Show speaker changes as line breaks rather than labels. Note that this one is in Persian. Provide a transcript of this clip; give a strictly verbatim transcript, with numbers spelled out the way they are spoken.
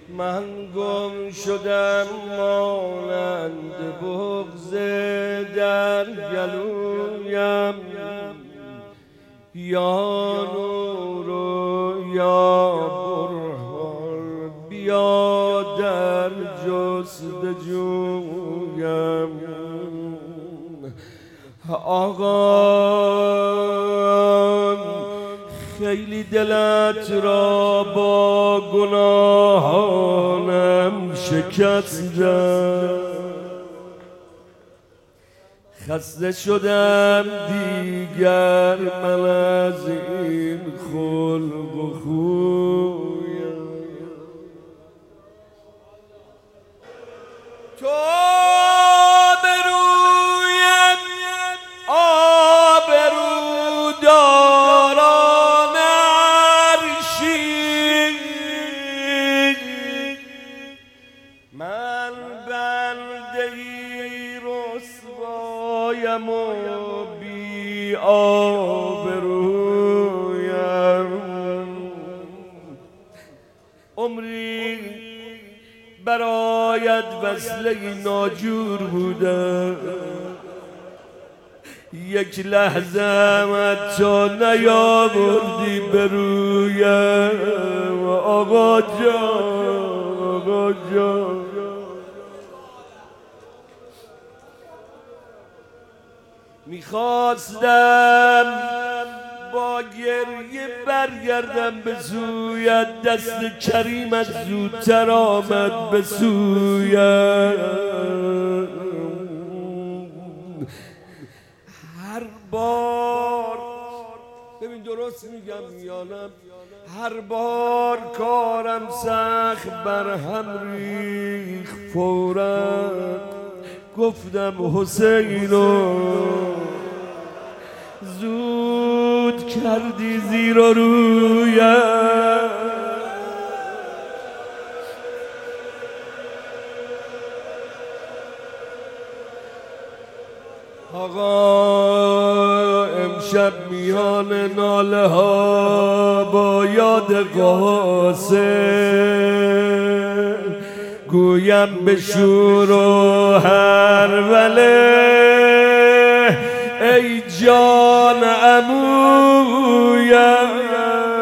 من گم شدم مانند بغض در گلویم، یا نور و یا برهان بیا در جستجویم. آقا خیلی دلت را با گناهانم شکستم، خسته شدم دیگر من از این خلق و خویم. تو آبرویم آبروداران عرشی، من بندگی رسوایم و بی آبرویم. عمری برایت وصله ناجور بودم، یک لحظه حتی نیاوردی به رویم. آقا جان آقا جان میخواستم با گریه برگردم به سویت، دست کریمت زودتر آمد به سویت. هر بار ببین درست میگم یا نه، هر بار کارم سخت بر هم ریخ، فوراً گفتم حسینو زود کردی زیر و رویم. آقا امشب میان ناله ها با یاد قاسم گویم به شور و هروله، ای جان عمویم